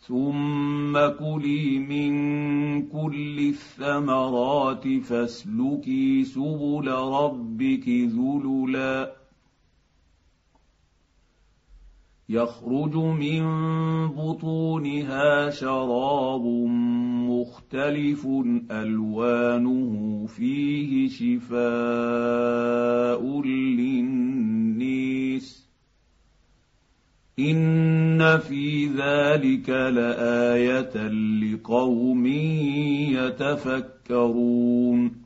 ثم كلي من كل الثمرات فاسلكي سبل ربك ذللا يخرج من بطونها شراب مختلف ألوانه فيه شفاء للناس إن في ذلك لآية لقوم يتفكرون